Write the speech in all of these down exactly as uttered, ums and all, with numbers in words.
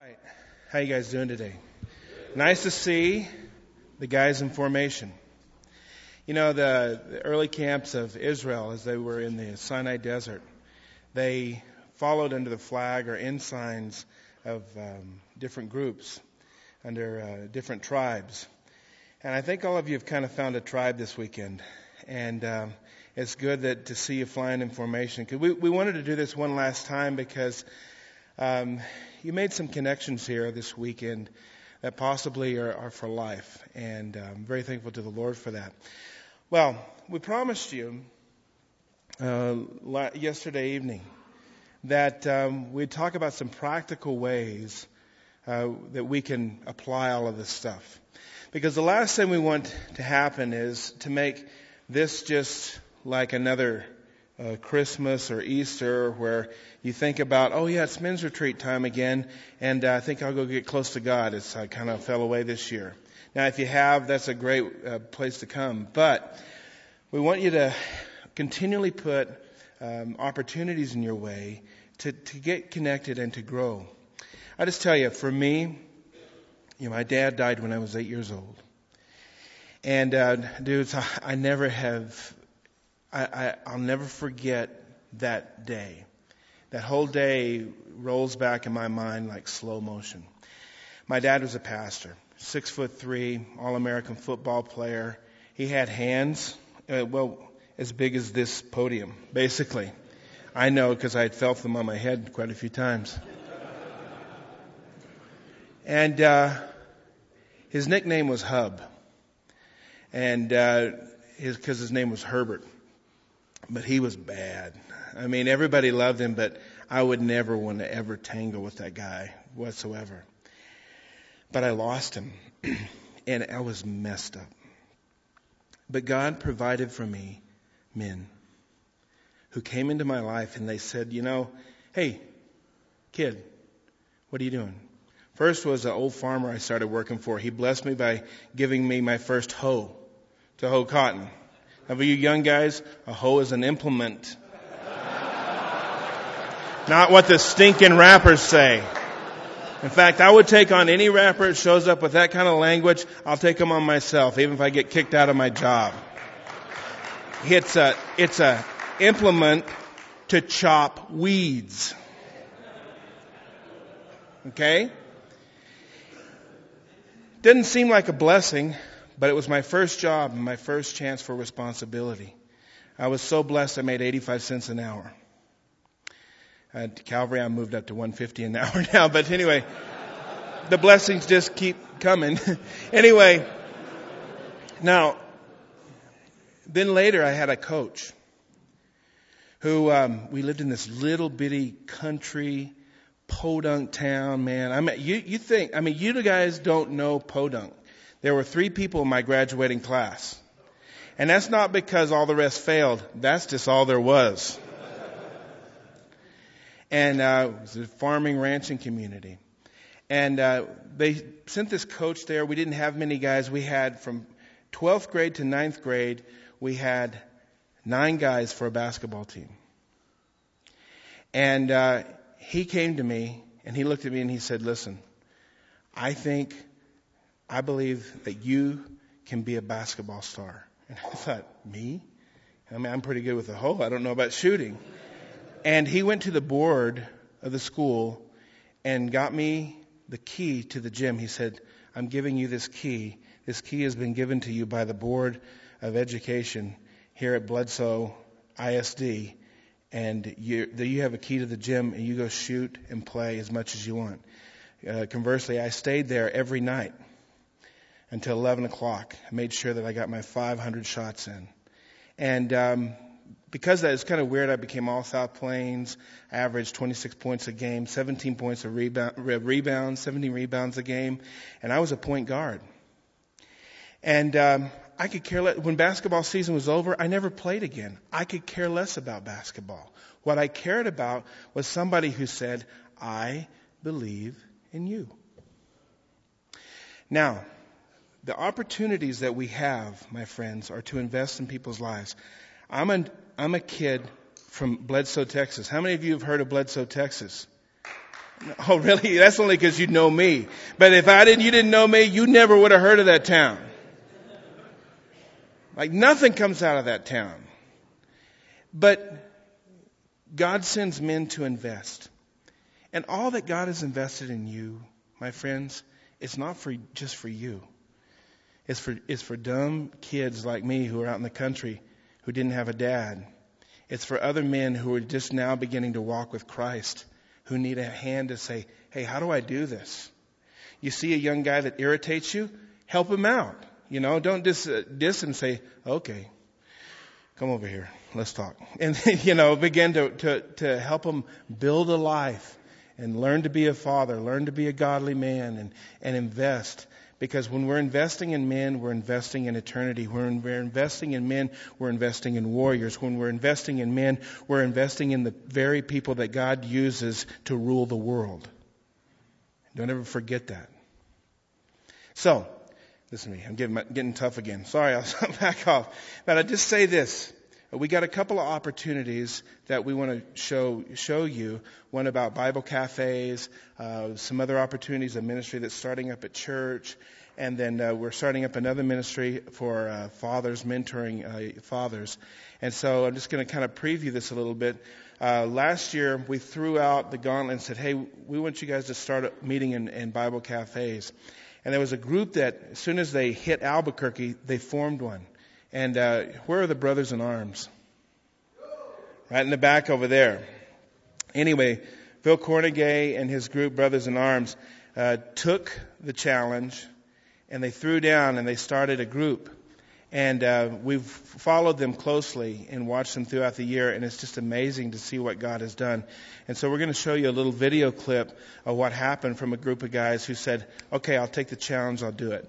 Right. How you guys doing today? Nice to see the guys in formation. You know, the, the early camps of Israel, as they were in the Sinai desert, they followed under the flag or ensigns of um, different groups, under uh, different tribes. And I think all of you have kind of found a tribe this weekend. And um, it's good that to see you flying in formation. 'Cause we, we wanted to do this one last time because um, you made some connections here this weekend that possibly are, are for life. And uh, I'm very thankful to the Lord for that. Well, we promised you uh, yesterday evening that um, we'd talk about some practical ways uh, that we can apply all of this stuff. Because the last thing we want to happen is to make this just like another uh, Christmas or Easter where you think about, oh yeah, it's men's retreat time again, and uh, I think I'll go get close to God. It's I kind of fell away this year. Now, if you have, that's a great uh, place to come. But we want you to continually put um, opportunities in your way to, to get connected and to grow. I just tell you, for me, you know, my dad died when I was eight years old. And, uh, dudes, I, I never have, I, I, I'll never forget that day. That whole day rolls back in my mind like slow motion. My dad was a pastor, six foot three, all-American football player. He had hands, uh, well, as big as this podium, basically. I know because I had felt them on my head quite a few times. And uh, his nickname was Hub. And uh, his, because his name was Herbert. But he was bad. I mean, everybody loved him, but I would never want to ever tangle with that guy whatsoever. But I lost him. And I was messed up. But God provided for me men who came into my life and they said, you know, hey, kid, what are you doing? First was an old farmer I started working for. He blessed me by giving me my first hoe to hoe cotton. Now, for you young guys, a hoe is an implement. Not what the stinking rappers say. In fact, I would take on any rapper that shows up with that kind of language. I'll take them on myself, even if I get kicked out of my job. It's a, it's a implement to chop weeds. Okay? Didn't seem like a blessing, but it was my first job and my first chance for responsibility. I was so blessed I made eighty-five cents an hour. At Calvary, I moved up to one hundred fifty an hour now, but anyway, the blessings just keep coming. Anyway, now, then later I had a coach who, um, we lived in this little bitty country podunk town, man. I mean, you, you think, I mean, you guys don't know podunk. There were three people in my graduating class. And that's not because all the rest failed. That's just all there was. And, uh, it was a farming, ranching community. And, uh, they sent this coach there. We didn't have many guys. We had from twelfth grade to ninth grade, we had nine guys for a basketball team. And, uh, he came to me and he looked at me and he said, listen, I think, I believe that you can be a basketball star. And I thought, me? I mean, I'm pretty good with the hoe. I don't know about shooting. And he went to the board of the school and got me the key to the gym. He said, I'm giving you this key. This key has been given to you by the Board of Education here at Bledsoe I S D. And you, you have a key to the gym, and you go shoot and play as much as you want. Uh, conversely, I stayed there every night until eleven o'clock. I made sure that I got my five hundred shots in. And um, because that is kind of weird, I became all South Plains, averaged twenty-six points a game, seventeen points a rebound, rebounds, seventeen rebounds a game, and I was a point guard. And um, I could care less. When basketball season was over, I never played again. I could care less about basketball. What I cared about was somebody who said, I believe in you. Now, the opportunities that we have, my friends, are to invest in people's lives. I'm a, I'm a kid from Bledsoe, Texas. How many of you have heard of Bledsoe, Texas? Oh, really? That's only because you know me. But if I didn't, you didn't know me, you never would have heard of that town. Like nothing comes out of that town. But God sends men to invest. And all that God has invested in you, my friends, it's not for just for you. It's for it's for dumb kids like me who are out in the country who didn't have a dad. It's for other men who are just now beginning to walk with Christ, who need a hand to say, hey, how do I do this? You see a young guy that irritates you, help him out. You know, don't dis, uh, diss him, say, okay, come over here, let's talk. And, you know, begin to, to, to help him build a life and learn to be a father, learn to be a godly man, and, and invest. Because when we're investing in men, we're investing in eternity. When we're investing in men, we're investing in warriors. When we're investing in men, we're investing in the very people that God uses to rule the world. Don't ever forget that. So, listen to me. I'm getting, getting tough again. Sorry, I'll back off. But I'll just say this. We got a couple of opportunities that we want to show show you. One about Bible cafes, uh, some other opportunities, a ministry that's starting up at church, and then uh, we're starting up another ministry for uh, fathers, mentoring uh, fathers. And so I'm just going to kind of preview this a little bit. Uh, last year, we threw out the gauntlet and said, hey, we want you guys to start a meeting in, in Bible cafes. And there was a group that, as soon as they hit Albuquerque, they formed one. And uh, where are the brothers in arms? Right in the back over there. Anyway, Phil Cornegay and his group, Brothers in Arms, uh, took the challenge and they threw down and they started a group. And uh, we've followed them closely and watched them throughout the year, and it's just amazing to see what God has done. And so we're going to show you a little video clip of what happened from a group of guys who said, okay, I'll take the challenge, I'll do it.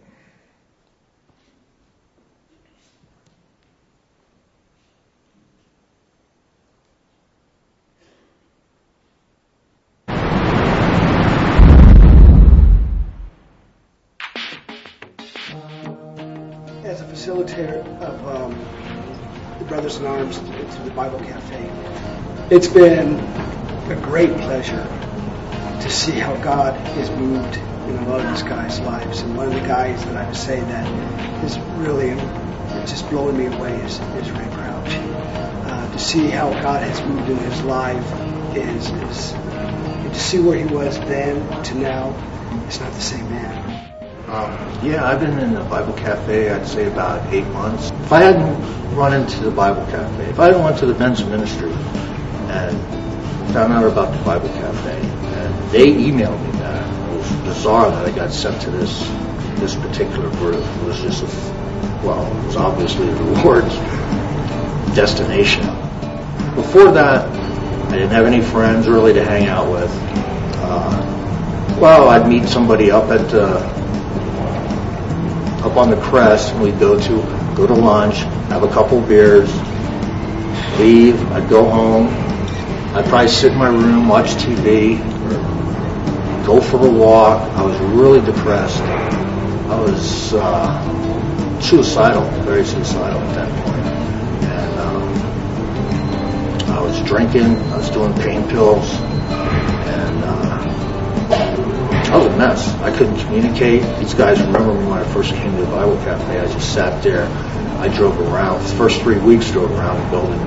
As a facilitator of um, the Brothers in Arms to the Bible Cafe, it's been a great pleasure to see how God has moved in a lot of these guys' lives. And one of the guys that I would say that is really just blowing me away is, is Ray Crouch. Uh, to see how God has moved in his life is, is to see where he was then to now, it's not the same man. Um, yeah, I've been in the Bible Cafe, I'd say about eight months. If I hadn't run into the Bible Cafe, if I hadn't went to the men's ministry and found out about the Bible Cafe, and they emailed me that, it was bizarre that I got sent to this this particular group. It was just, a, well, it was obviously the Lord's destination. Before that, I didn't have any friends really to hang out with. Uh, well, I'd meet somebody up at uh, up on the crest, and we'd go to go to lunch, have a couple beers, leave. I'd go home. I'd probably sit in my room, watch T V, or go for a walk. I was really depressed. I was uh, suicidal, very suicidal at that point. And um, I was drinking. I was doing pain pills, and uh, I was a mess. I couldn't communicate. These guys remember me when I first came to the Bible Cafe. I just sat there. I drove around. The first three weeks drove around the building,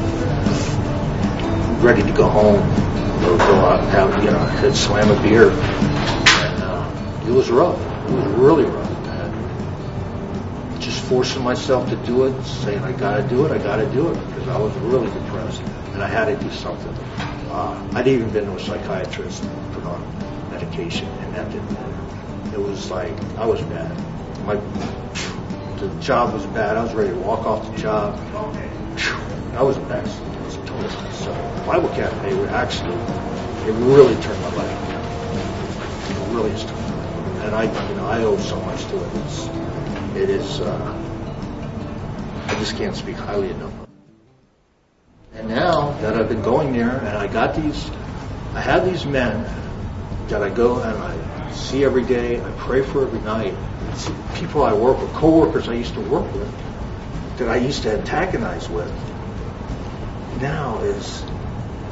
ready to go home or go out and have, you know, I'd slam a beer. And uh, it was rough. It was really rough. And just forcing myself to do it, saying I got to do it, I got to do it, because I was really depressed and I had to do something. Uh, I'd even been to a psychiatrist, put on medication, and that didn't work. It was like, I was bad. My, the job was bad. I was ready to walk off the job. I was a mess. I was a total mess. So Bible Cafe would actually, it really turned my life around. It really has turned my life around. And I, you know, I owe so much to it. It's, it is, uh, I just can't speak highly enough of it. And now that I've been going there, and I got these, I have these men that I go and I see every day, I pray for every night. It's people I work with, co-workers I used to work with, that I used to antagonize with, now is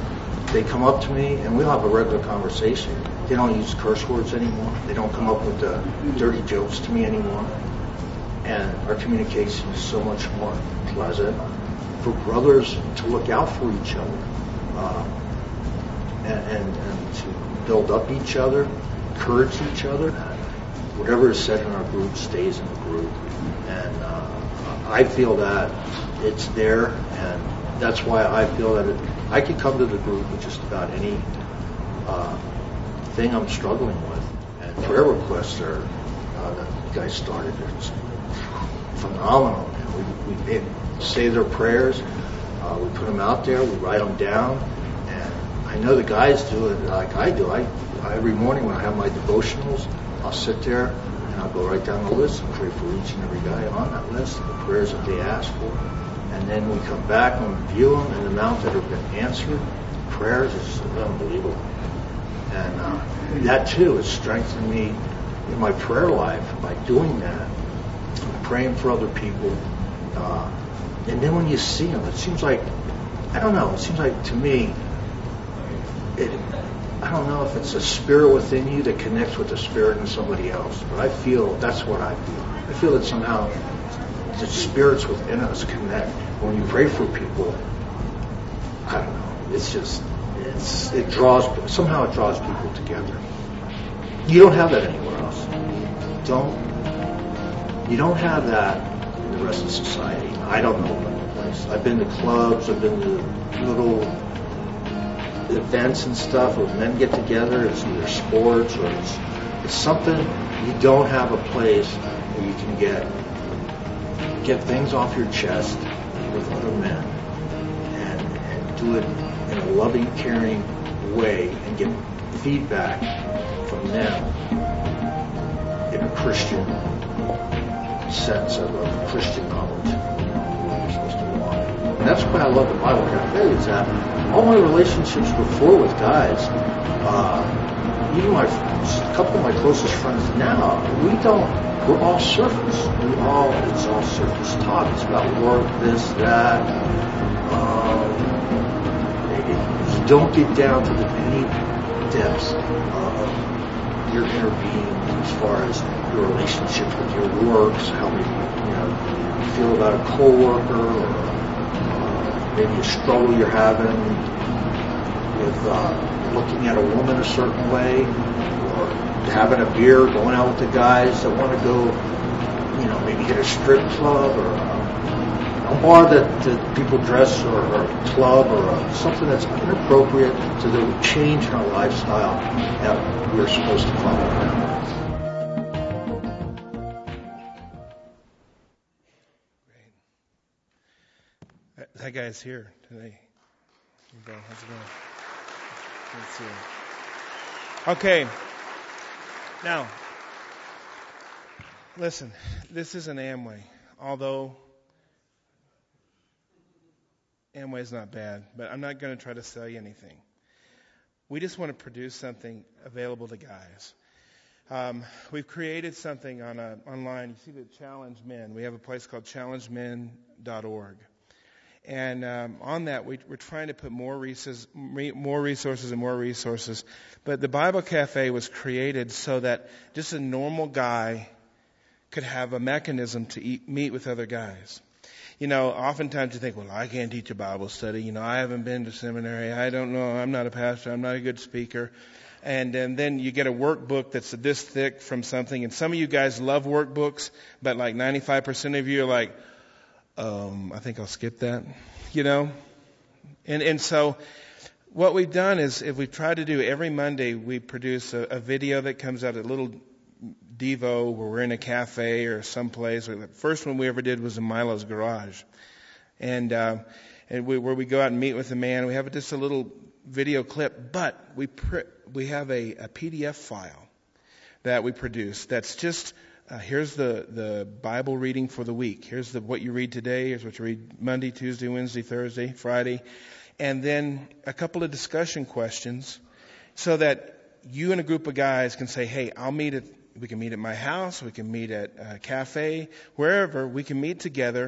they come up to me and we'll have a regular conversation. They don't use curse words anymore. They don't come up with uh, dirty jokes to me anymore. And our communication is so much more pleasant for brothers to look out for each other uh, and, and, and to build up each other, encourage each other. Whatever is said in our group stays in the group. And uh, I feel that it's there, and that's why I feel that it, I can come to the group with just about any uh, thing I'm struggling with. And prayer requests are, uh, that the guys started, it's phenomenal. We, we they say their prayers, uh, we put them out there, we write them down, and I know the guys do it like I do. I, I every morning when I have my devotionals, I'll sit there and I'll go right down the list and pray for each and every guy on that list, the prayers that they ask for. And then we come back and review them, and the amount that have been answered, prayers is unbelievable. And uh, that too has strengthened me in my prayer life by doing that, praying for other people. Uh, and then when you see them, it seems like, I don't know, it seems like to me, it, I don't know if it's a spirit within you that connects with the spirit in somebody else, but I feel, that's what I feel. I feel that somehow the spirits within us connect. When you pray for people, I don't know, it's just, it's, it draws, somehow it draws people together. You don't have that anywhere else. Don't, you don't have that in the rest of society. I don't know what place. I've been to clubs, I've been to little events and stuff where men get together. It's either sports or it's, it's something. You don't have a place where you can get get things off your chest with other men and, and do it in a loving, caring way and get feedback from them in a Christian sense of a Christian knowledge. You know, where you're supposed to walk. And that's why I love the Bible Cafe, is that all my relationships before with guys, uh, even my a couple of my closest friends now, we don't. We're all surface. We all, it's all surface talk. It's about work, this, that. Um, you don't get down to the deep depths of your inner being as far as your relationship with your works, how maybe, you know, you feel about a coworker, or uh, maybe a struggle you're having with uh, looking at a woman a certain way, or having a beer, going out with the guys that want to go, you know, maybe hit a strip club or a, a bar that, that people dress, or, or a club, or a, something that's inappropriate to the change in our lifestyle that we're supposed to follow now. Great. That, that guy's here today. How's it going? Good to see you. Okay. Now, listen, this isn't Amway, although Amway's not bad, but I'm not going to try to sell you anything. We just want to produce something available to guys. Um, we've created something on a, online. You see the Challenge Men. We have a place called challenge men dot org. And um, on that, we, we're trying to put more resources, more resources and more resources. But the Bible Cafe was created so that just a normal guy could have a mechanism to eat, meet with other guys. You know, oftentimes you think, well, I can't teach a Bible study. You know, I haven't been to seminary. I don't know. I'm not a pastor. I'm not a good speaker. And, and then you get a workbook that's this thick from something. And some of you guys love workbooks, but like ninety-five percent of you are like, Um, I think I'll skip that, you know. And and so what we've done is, if we try to do every Monday, we produce a, a video that comes out, a little Devo where we're in a cafe or someplace. The first one we ever did was in Milo's garage. And uh, and we, where we go out and meet with a man. We have just a little video clip, but we pr- we have a, a P D F file that we produce that's just... Uh, here's the, the Bible reading for the week. Here's the what you read today. Here's what you read Monday, Tuesday, Wednesday, Thursday, Friday. And then a couple of discussion questions so that you and a group of guys can say, hey, I'll meet at, we can meet at my house, we can meet at a cafe, wherever. We can meet together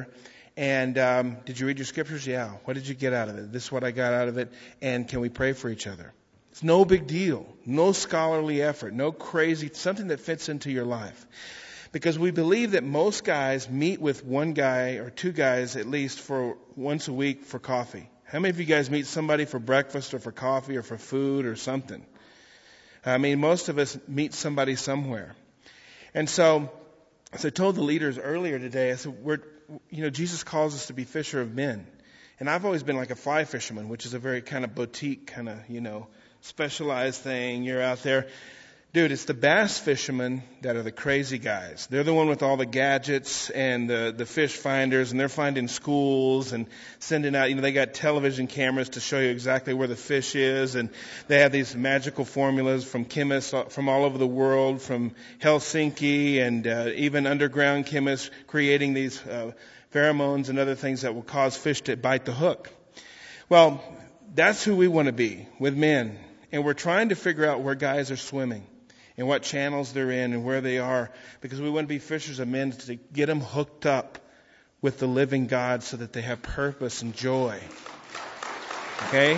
And um, did you read your scriptures? Yeah. What did you get out of it? This is what I got out of it. And can we pray for each other? It's no big deal. No scholarly effort. No crazy, something that fits into your life. Because we believe that most guys meet with one guy or two guys at least for once a week for coffee. How many of you guys meet somebody for breakfast or for coffee or for food or something? I mean, most of us meet somebody somewhere. And so, as I told the leaders earlier today, I said, we're, you know, Jesus calls us to be fisher of men. And I've always been like a fly fisherman, which is a very kind of boutique, kind of, you know, specialized thing. You're out there. Dude, it's the bass fishermen that are the crazy guys. They're the one with all the gadgets and the, the fish finders, and they're finding schools and sending out, you know, they got television cameras to show you exactly where the fish is, and they have these magical formulas from chemists from all over the world, from Helsinki, and uh, even underground chemists creating these uh, pheromones and other things that will cause fish to bite the hook. Well, that's who we want to be with men, and we're trying to figure out where guys are swimming and what channels they're in and where they are, because we want to be fishers of men to get them hooked up with the living God so that they have purpose and joy. Okay?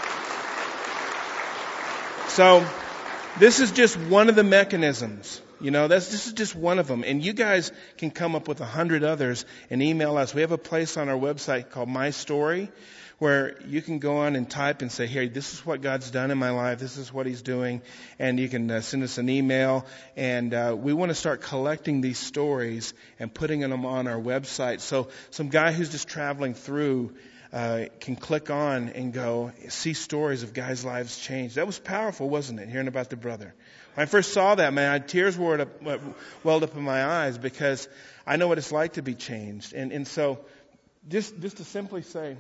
So, this is just one of the mechanisms. You know, that's, this is just one of them. And you guys can come up with a hundred others and email us. We have a place on our website called My Story, where you can go on and type and say, hey, this is what God's done in my life. This is what He's doing. And you can uh, send us an email. And uh, we want to start collecting these stories and putting them on our website. So some guy who's just traveling through uh, can click on and go see stories of guys' lives changed. That was powerful, wasn't it, hearing about the brother? When I first saw that, man, I had tears welled up, welled up in my eyes, because I know what it's like to be changed. And, and so just, just to simply say,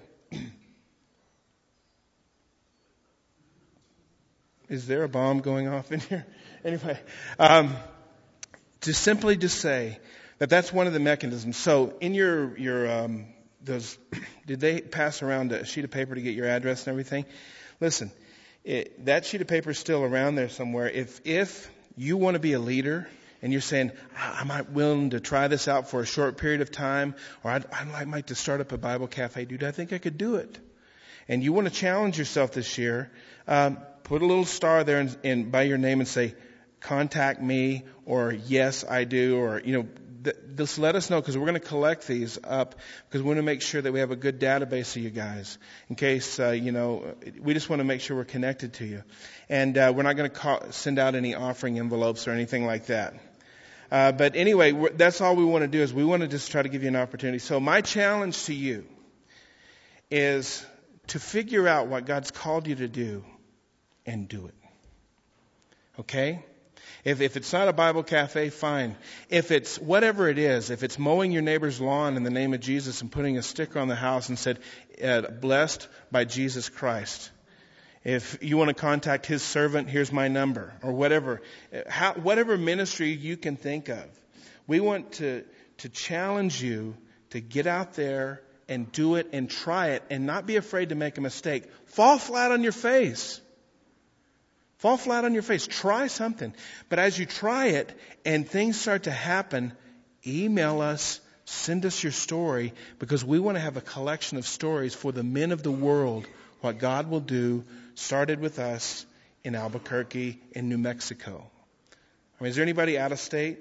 is there a bomb going off in here? Anyway, um, to simply just say that that's one of the mechanisms. So in your, your, um, those, did they pass around a sheet of paper to get your address and everything? Listen, it, that sheet of paper is still around there somewhere. If, if you want to be a leader and you're saying, I'm not willing to try this out for a short period of time, or I'd, I'd like to start up a Bible cafe, dude, I think I could do it. And you want to challenge yourself this year, um, put a little star there and, and by your name and say, contact me, or yes, I do, or, you know, th- just let us know, because we're going to collect these up, because we want to make sure that we have a good database of you guys, in case, uh, you know, we just want to make sure we're connected to you. And uh, we're not going to call, send out any offering envelopes or anything like that. Uh, but anyway, that's all we want to do, is we want to just try to give you an opportunity. So my challenge to you is to figure out what God's called you to do and do it. Okay? If, if it's not a Bible cafe, fine. If it's whatever it is, if it's mowing your neighbor's lawn in the name of Jesus and putting a sticker on the house and said, uh, blessed by Jesus Christ. If you want to contact His servant, here's my number, or whatever. How, whatever ministry you can think of. We want to, to challenge you to get out there and do it and try it and not be afraid to make a mistake. Fall flat on your face. Fall flat on your face. Try something. But as you try it and things start to happen, email us, send us your story, because we want to have a collection of stories for the men of the world, what God will do, started with us in Albuquerque, in New Mexico. I mean, is there anybody out of state?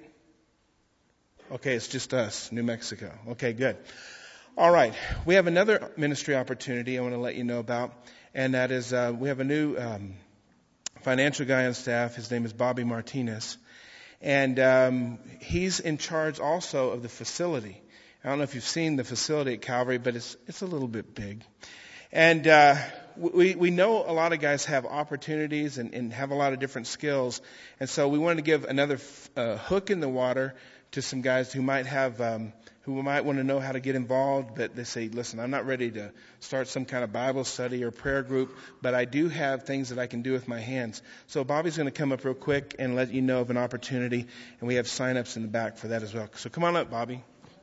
Okay, it's just us, New Mexico. Okay, good. All right. We have another ministry opportunity I want to let you know about, and that is uh, we have a new um, financial guy on staff. His name is Bobby Martinez, and um, he's in charge also of the facility. I don't know if you've seen the facility at Calvary, but it's it's a little bit big. And uh, we we know a lot of guys have opportunities and, and have a lot of different skills, and so we wanted to give another uh, hook in the water to some guys who might have um, who might want to know how to get involved, but they say, listen, I'm not ready to start some kind of Bible study or prayer group, but I do have things that I can do with my hands. So Bobby's going to come up real quick and let you know of an opportunity, and we have sign-ups in the back for that as well. So come on up, Bobby.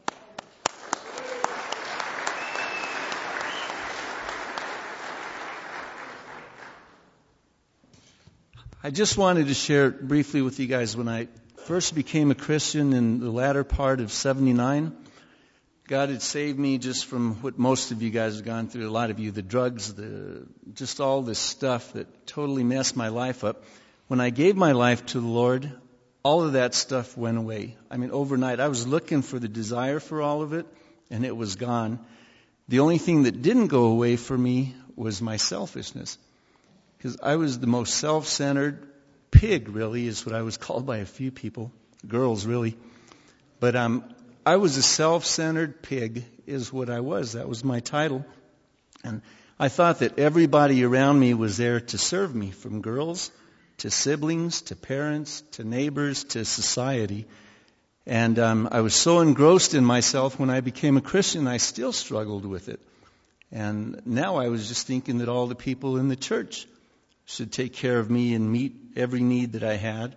I just wanted to share briefly with you guys, when I first became a Christian in the latter part of seventy-nine, God had saved me just from what most of you guys have gone through, a lot of you, the drugs, the just all this stuff that totally messed my life up. When I gave my life to the Lord, all of that stuff went away. I mean, overnight, I was looking for the desire for all of it, and it was gone. The only thing that didn't go away for me was my selfishness. Because I was the most self-centered pig, really, is what I was called by a few people, girls, really. But um, I was a self-centered pig, is what I was. That was my title. And I thought that everybody around me was there to serve me, from girls to siblings, to parents, to neighbors, to society. And um, I was so engrossed in myself when I became a Christian, I still struggled with it. And now I was just thinking that all the people in the church should take care of me and meet every need that I had.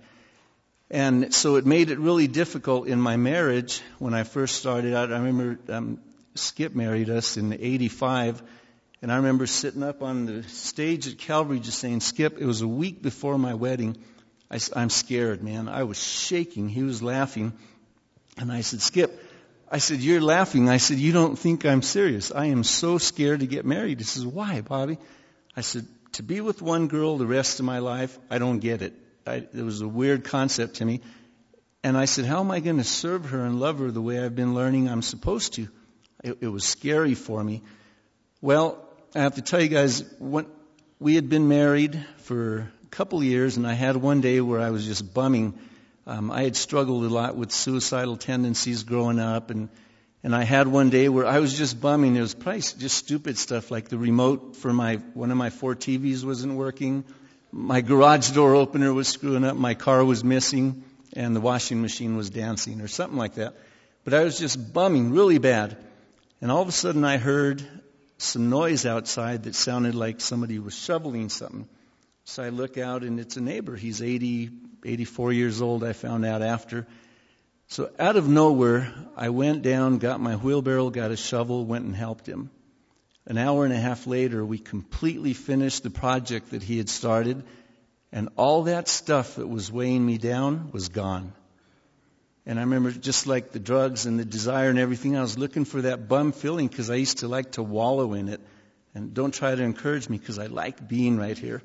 And so it made it really difficult in my marriage when I first started out. I remember um, Skip married us in eighty-five. And I remember sitting up on the stage at Calvary just saying, Skip, it was a week before my wedding. I, I'm scared, man. I was shaking. He was laughing. And I said, Skip, I said, you're laughing. I said, you don't think I'm serious. I am so scared to get married. He says, why, Bobby? I said, to be with one girl the rest of my life, I don't get it. I, it was a weird concept to me. And I said, how am I going to serve her and love her the way I've been learning I'm supposed to? It, it was scary for me. Well, I have to tell you guys, when we had been married for a couple of years, and I had one day where I was just bumming. Um, I had struggled a lot with suicidal tendencies growing up, and and I had one day where I was just bumming. It was probably just stupid stuff, like the remote for my one of my four T Vs wasn't working, my garage door opener was screwing up, my car was missing, and the washing machine was dancing, or something like that. But I was just bumming really bad, and all of a sudden I heard some noise outside that sounded like somebody was shoveling something. So I look out, and it's a neighbor. He's eighty, eighty-four years old, I found out after. So out of nowhere, I went down, got my wheelbarrow, got a shovel, went and helped him. An hour and a half later, we completely finished the project that he had started, and all that stuff that was weighing me down was gone. And I remember, just like the drugs and the desire and everything, I was looking for that bum feeling because I used to like to wallow in it. And don't try to encourage me because I like being right here.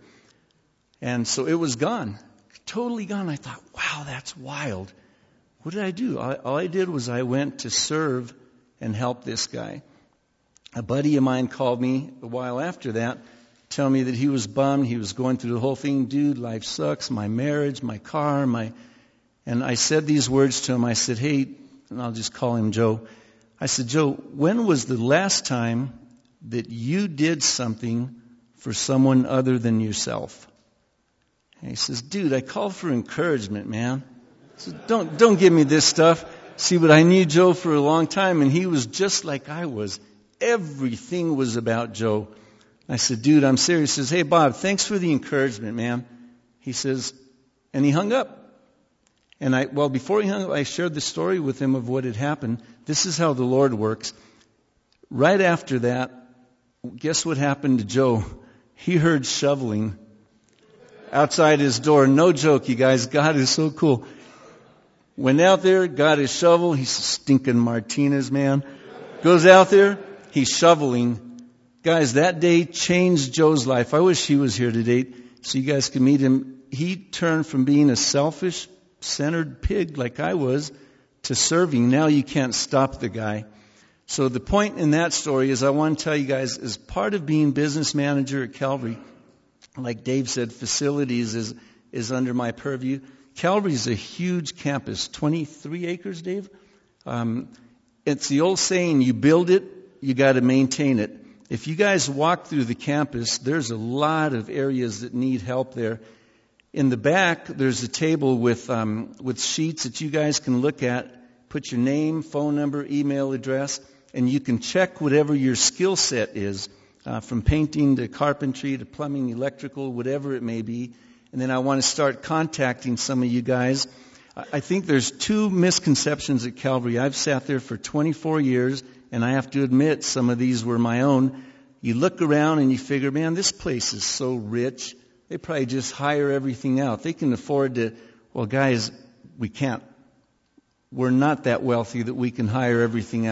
And so it was gone, totally gone. I thought, wow, that's wild. What did I do? All, all I did was I went to serve and help this guy. A buddy of mine called me a while after that, telling me that he was bummed. He was going through the whole thing. Dude, life sucks. My marriage, my car, my... And I said these words to him. I said, hey, and I'll just call him Joe. I said, Joe, when was the last time that you did something for someone other than yourself? And he says, dude, I called for encouragement, man. I said, don't, don't give me this stuff. See, but I knew Joe for a long time, and he was just like I was. Everything was about Joe. I said, dude, I'm serious. He says, hey, Bob, thanks for the encouragement, man. He says, and he hung up. And I, well, before he hung up, I shared the story with him of what had happened. This is how the Lord works. Right after that, guess what happened to Joe? He heard shoveling outside his door. No joke, you guys. God is so cool. Went out there, got his shovel. He's a stinking Martinez, man. Goes out there, he's shoveling. Guys, that day changed Joe's life. I wish he was here today so you guys could meet him. He turned from being a selfish, centered pig like I was to serving. Now you can't stop the guy. So the point in that story is I want to tell you guys, as part of being business manager at Calvary, like Dave said, facilities is is under my purview. Calvary is a huge campus, twenty-three acres, Dave. Um, it's the old saying, you build it, you got to maintain it. If you guys walk through the campus, there's a lot of areas that need help there. In the back, there's a table with um, with sheets that you guys can look at, put your name, phone number, email address, and you can check whatever your skill set is, uh, from painting to carpentry to plumbing, electrical, whatever it may be. And then I want to start contacting some of you guys. I think there's two misconceptions at Calvary. I've sat there for twenty-four years, and I have to admit some of these were my own. You look around and you figure, man, this place is so rich. They probably just hire everything out. They can afford to, well, guys, we can't. We're not that wealthy that we can hire everything out.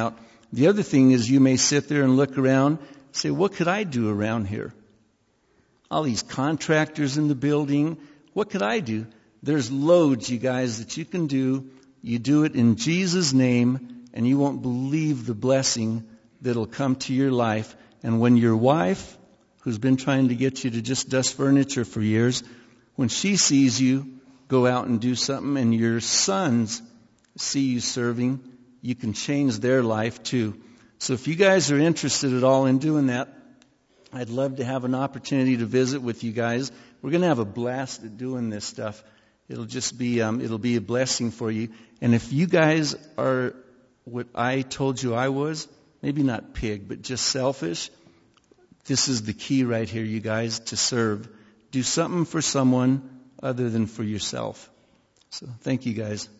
The other thing is you may sit there and look around and say, what could I do around here? All these contractors in the building, what could I do? There's loads, you guys, that you can do. You do it in Jesus' name, and you won't believe the blessing that'll come to your life. And when your wife, who's been trying to get you to just dust furniture for years, when she sees you go out and do something, and your sons see you serving, you can change their life too. So if you guys are interested at all in doing that, I'd love to have an opportunity to visit with you guys. We're going to have a blast at doing this stuff. It'll just be, um, it'll be a blessing for you. And if you guys are what I told you I was, maybe not pig, but just selfish, this is the key right here, you guys, to serve. Do something for someone other than for yourself. So thank you, guys.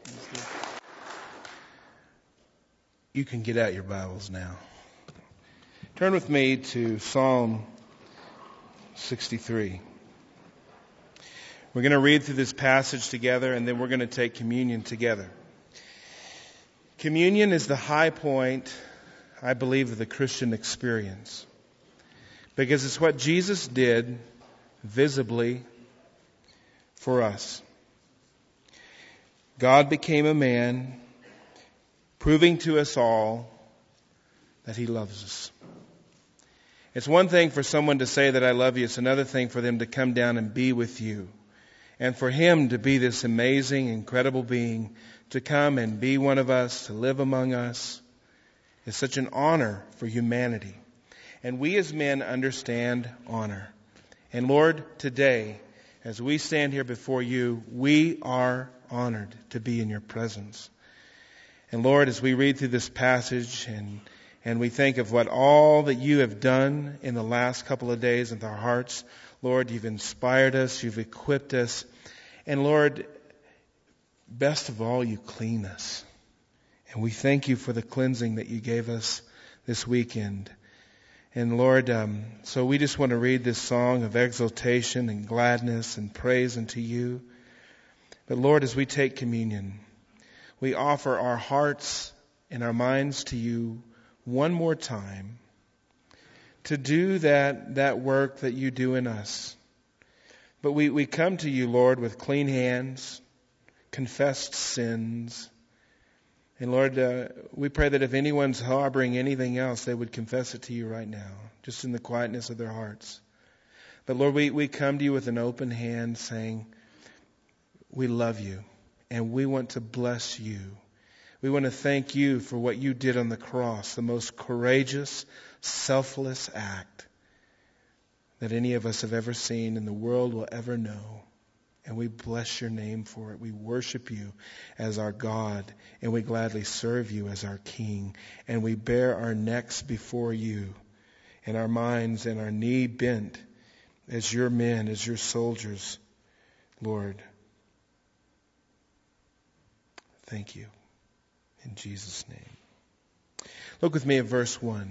You can get out your Bibles now. Turn with me to Psalm sixty-three. We're going to read through this passage together, and then we're going to take communion together. Communion is the high point, I believe, of the Christian experience, because it's what Jesus did visibly for us. God became a man, proving to us all that He loves us. It's one thing for someone to say that I love you. It's another thing for them to come down and be with you. And for Him to be this amazing, incredible being, to come and be one of us, to live among us, is such an honor for humanity. And we as men understand honor. And Lord, today, as we stand here before you, we are honored to be in your presence. And Lord, as we read through this passage and and we think of what all that you have done in the last couple of days with our hearts, Lord, you've inspired us, you've equipped us, and Lord, best of all, you clean us. And we thank you for the cleansing that you gave us this weekend. And Lord, um, so we just want to read this song of exultation and gladness and praise unto you. But Lord, as we take communion, we offer our hearts and our minds to you one more time to do that, that work that you do in us. But we, we come to you, Lord, with clean hands, confessed sins. And Lord, uh, we pray that if anyone's harboring anything else, they would confess it to you right now, just in the quietness of their hearts. But Lord, we, we come to you with an open hand saying, we love you and we want to bless you. We want to thank you for what you did on the cross, the most courageous, selfless act that any of us have ever seen and the world will ever know. And we bless your name for it. We worship you as our God, and we gladly serve you as our King. And we bear our necks before you, and our minds and our knee bent as your men, as your soldiers, Lord. Thank you. In Jesus' name. Look with me at verse one.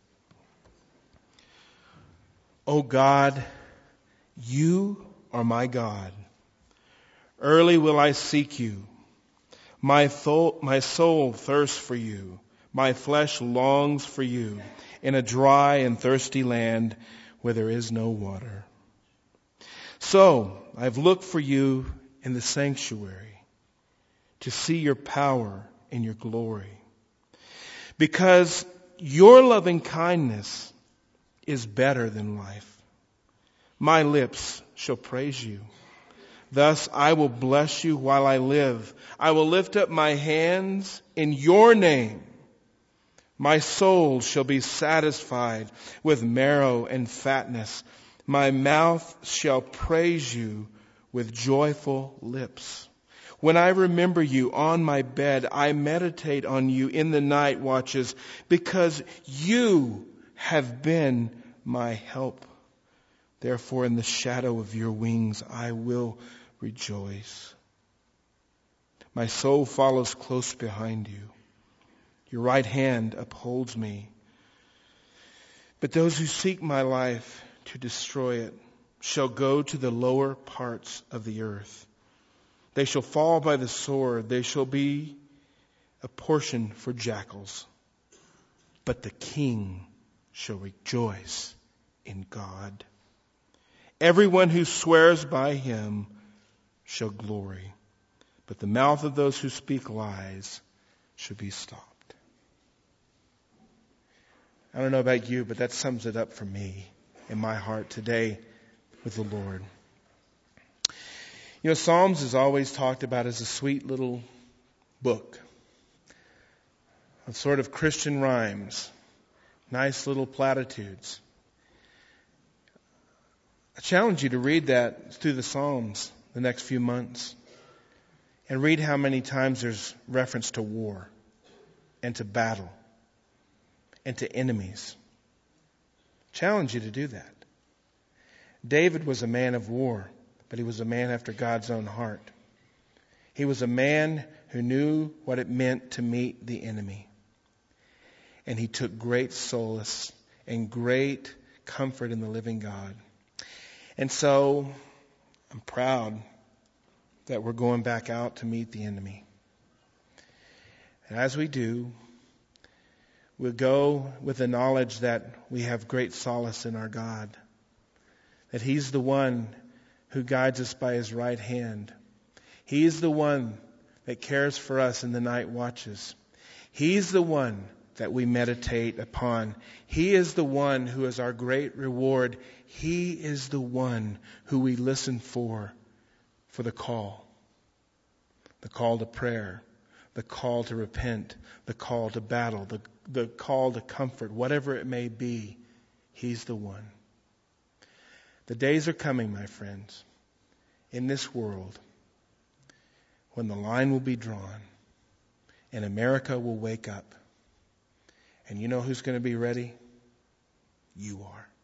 O God, you are my God. Early will I seek you. My, th- my soul thirsts for you. My flesh longs for you in a dry and thirsty land where there is no water. So I've looked for you in the sanctuary to see your power and your glory. Because your loving kindness is better than life. My lips shall praise you. Thus I will bless you while I live. I will lift up my hands in your name. My soul shall be satisfied with marrow and fatness. My mouth shall praise you with joyful lips. When I remember you on my bed, I meditate on you in the night watches, because you have been my help. Therefore, in the shadow of your wings, I will rejoice. My soul follows close behind you. Your right hand upholds me. But those who seek my life to destroy it shall go to the lower parts of the earth. They shall fall by the sword. They shall be a portion for jackals. but the king shall rejoice in God. Everyone who swears by him shall glory, but the mouth of those who speak lies shall be stopped. I don't know about you, but that sums it up for me in my heart today with the Lord. You know, Psalms is always talked about as a sweet little book of sort of Christian rhymes, nice little platitudes. I challenge you to read that through the Psalms the next few months and read how many times there's reference to war and to battle and to enemies. Challenge you to do that. David was a man of war, but he was a man after God's own heart. He was a man who knew what it meant to meet the enemy. And he took great solace and great comfort in the living God. And so I'm proud that we're going back out to meet the enemy. And as we do, we'll go with the knowledge that we have great solace in our God. That He's the one who guides us by His right hand. He is the one that cares for us in the night watches. He's the one that we meditate upon. He is the one who is our great reward. He is the one who we listen for, for the call. The call to prayer, the call to repent, the call to battle, the, the call to comfort, whatever it may be, He's the one. The days are coming, my friends, in this world when the line will be drawn and America will wake up. And you know who's going to be ready? You are.